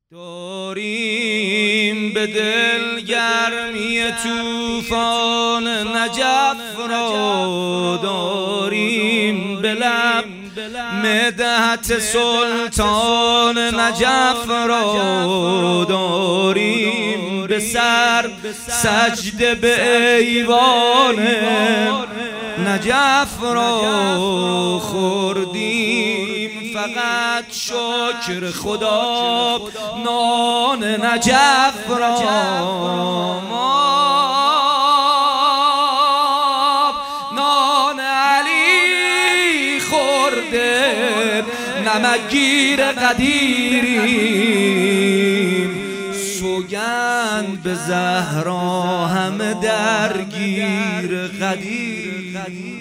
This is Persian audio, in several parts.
داریم به دل گرمی طوفان نجف را، داریم به لب مدحت سلطان نجف را، داریم به سر سجده به ایوان نجف را، خوردیم فقط شکر خدا نان نجف را. ما نان علی خورده نمکگیر قدیریم، سوگند به زهرا همه درگیر قدیر.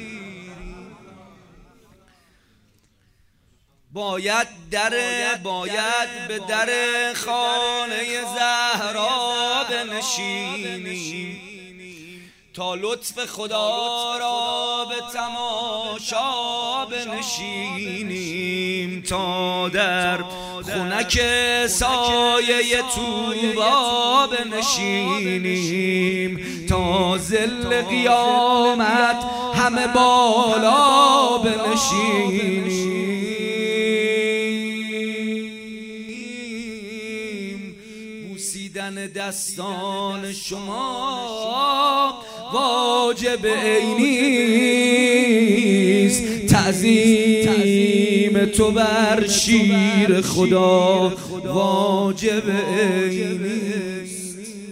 باید به در خانه زهرا بنشینیم، تا لطف خدا را به تماشا بنشینیم، تا در خنک سایه طوبا بنشینیم، تا ظل قیامت همه بالا بنشینیم. دستان شما واجب عینیست، تعظیم تو بر شیر خدا واجب عینیست.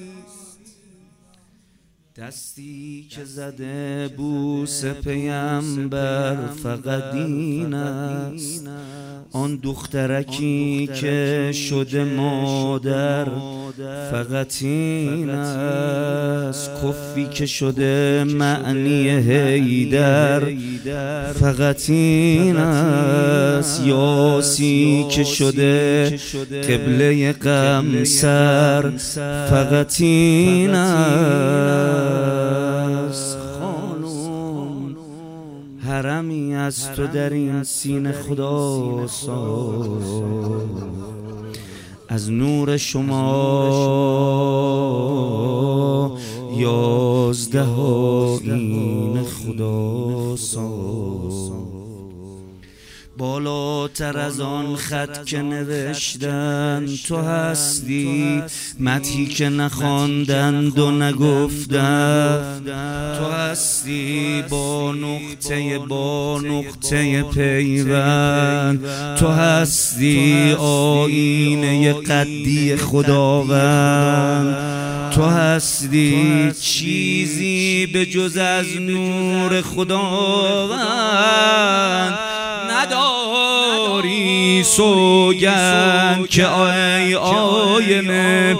دستی که زده بوس پیامبر فقط این است، آن دخترکی که شده مادر فقط این است، کفی که شده معنی حیدر فقط این است، یاسی که شده قبله قمصر فقط این است. خانم حرمی از تو در این سینه خدا ساز، از نور شما 11 آیین خدا ساز. بالاتر از آن خط که نوشتن تو هستی، مدحی که نخواندند و نگفتند تو هستی، با نقطه پیوند تو هستی، آیینه قدی خداوند تو هستی، چیزی به جز از نور خداوند نداری. سوگند که ای آینه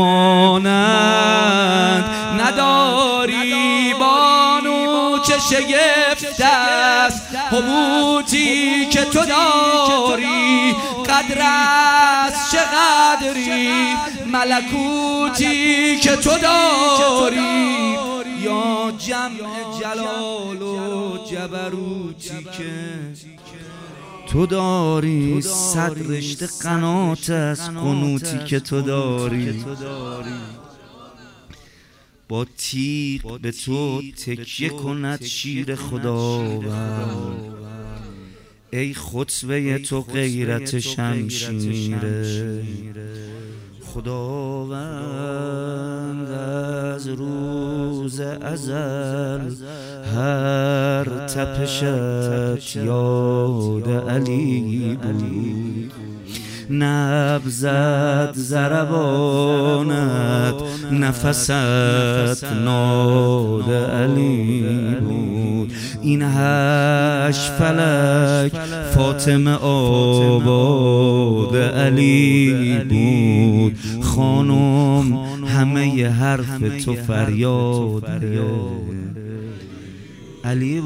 مانند نداری، بانو چه شگفت است حبوطی که تو داری، قدر است چه قدری ملکوتی که تو داری، یا جمع جلال و جبروتی که تو داری، صد رشته قنات از قنوتی که تو داری. با تیغ به تو تکیه کند شیر خداوند، ای خطبه تو غیرت شمشیره. خداوند از روز ازل هر تپشت یاد علی بود، نبضت ضربانت نفست ناد علی بود، این 8 فلک فاطمه آباد علی بود. خانم همه ی حرف تو فریاد علی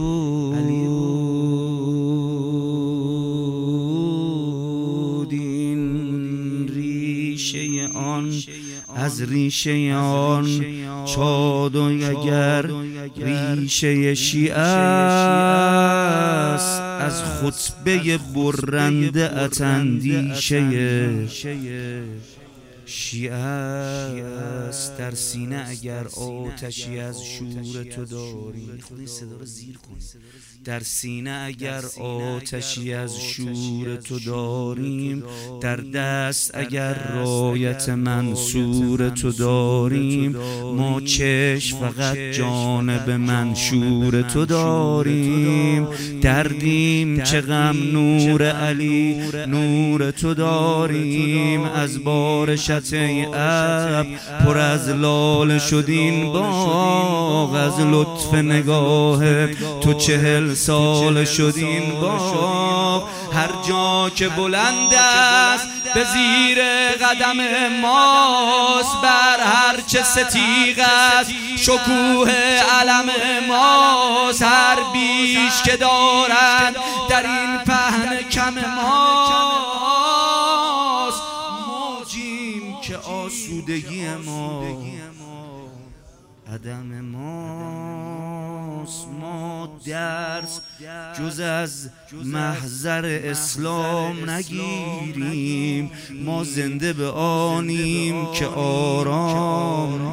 بود. این ریشه آن از ریشه آن چاد و اگر ریشه شیعه است، از خطبه برنده ات اندیشه شیعه است در سینه اگر آتشی از شور تو داریم. خود این صدا رو زیر کنید. در سینه اگر آتشی از شور تو داریم، در دست اگر رایت منصور تو داریم، ما چشم فقط جانب منشور تو داریم. دردیم چه غم نور علی نور تو داریم. از بارشت ای ابر پر از لاله شد این باغ، از لطف نگاه تو 40 سال شد این باغ. هر جا که بلند است به زیر قدم ماست، بر هر چه ستیغ است شکوه علم ماست. هر بیش که دارند در این پهن کم ماست، موجیم که آسودگی ما عدم ماست. ما درس جز از محضر اسلام نگیریم، ما زنده به آنیم که آرام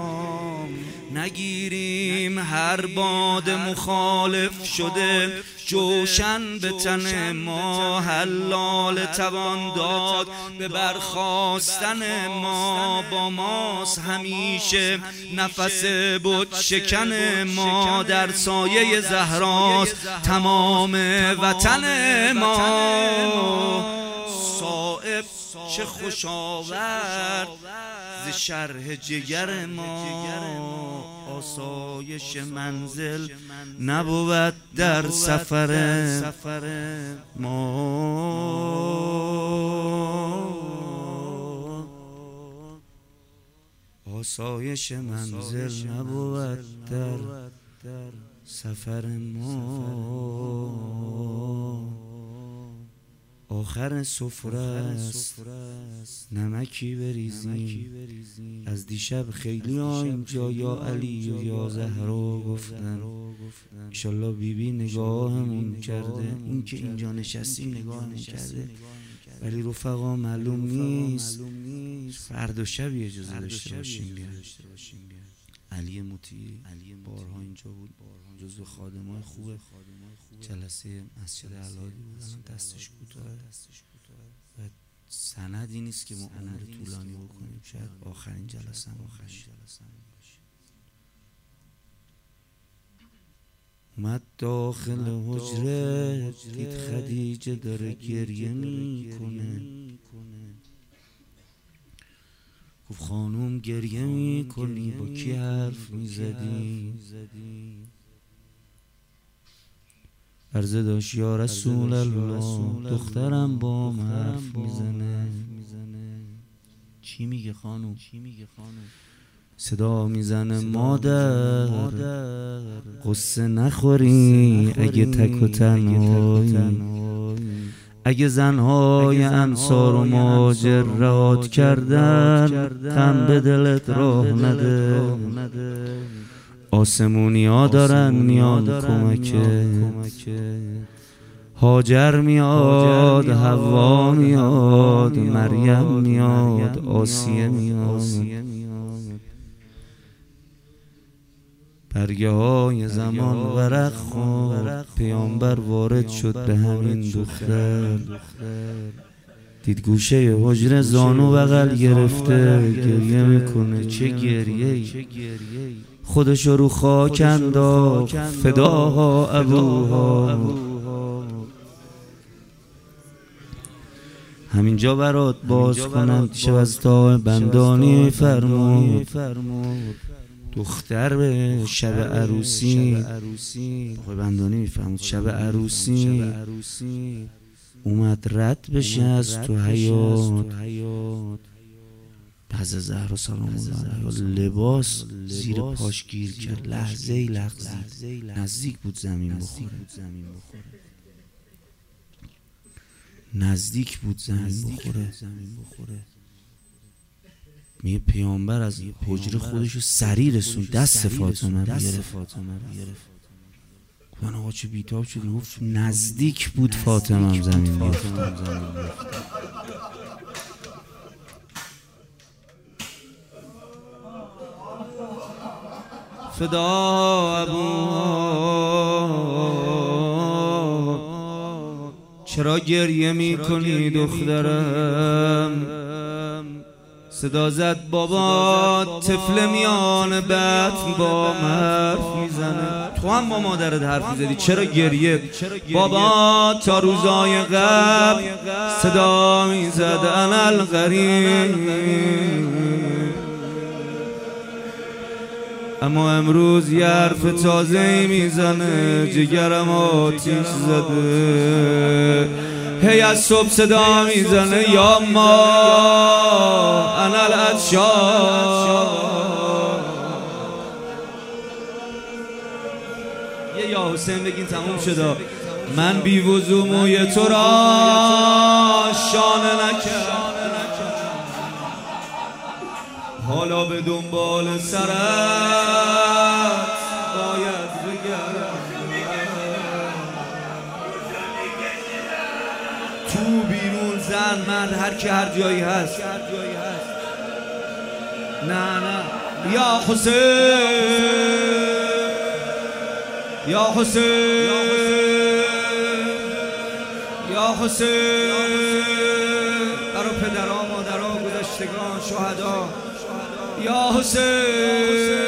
نگیریم. هر باد مخالف شده جوشن به تن ما، حلال توان داد به برخاستن ما. با ماست همیشه نفس بت شکن ما، در سایه زهراست تمام وطن ما. صائب چه خوش آورد ز شرح جگر ما، آسایش منزل نبود در سفر ما. آسایش منزل نبود در سفر ما. آخر سفره است نمکی بریزیم، از دیشب خیلی ها اینجا یا علی و یا زهرا گفتن. انشالله بیبی نگاهمون کرده، این که اینجا نشستیم نگاهمون کرده، ولی رفقا معلوم نیست فردا شب اجازه داشته باشیم. علی مطیع بارها اینجا بود، جزو خادمای خوب جلسه مسجد علادی بود. الان دستش کوتاهه و سندی نیست که ما عمر طولانی بکنیم، شاید آخرین جلسه باشه. اومد داخل حجره، دید خدیجه داره گریه میکنه. گفت خانوم گریه میکنی، با کی حرف میزدی؟ عرضه داشت یا رسول الله، دخترم با من حرف میزنه. چی میگه خانوم؟ صدا میزنه مادر قصه نخوری اگه تک و تنهایی، اگه زنهای انصار و مهاجر رهات کردن غم به دلت راه نده. آسمونی ها دارن میان کمکه، هاجر میاد، حوا میاد، مریم میاد، آسیه میاد. برگه های زمان ورق خورد، پیامبر وارد شد به همین دختر. دید گوشه حجره زانو بغل گرفته، گریه میکنه. چه گریه‌ای، خودشو رو خاک انداخت، فداها ابوها. همینجا برات باز کنم شب از تا بندانی فرمود. دختر به شب عروسی بندانی میفرمود، شب عروسی اومد رد بشه از تو حیات. پس زهرا سلام الله علیها لباس زیر پاش گیر کرد، لحظه ای لغزید، نزدیک بود زمین بخوره. نزدیک بود زمین بخوره. میگه پیامبر از حجره خودشو سریع رسوند، دست فاطمه رو گرفت. گفتن آقا چه بیتاب شدی؟ گفت نزدیک بود فاطمه هم زمین بیفت. فدا ابوها. چرا گریه میکنی دخترم؟ صدا زد بابا، طفل میان بطن با حرف میزنه. تو هم با مادرت حرف میزدی، چرا گریه؟ بابا تا روزای قبل صدا میزد انا الغریب، اما امروز یه حرف تازه‌ای میزنه، جگرم آتیش زده. هی از صبح صدا میزنه یا ما انا العطشان. یه یا حسین بگین تموم شده. من بی وضو موی تو را شانه نکرد، حالا به دنبال سرت باید بگردم. تو بیرون زن مرد هر کی هر جایی هست. نه یا حسین، یا حسین، یا حسین، برای پدرها مادرها گذشتگان شهدا. یا حسین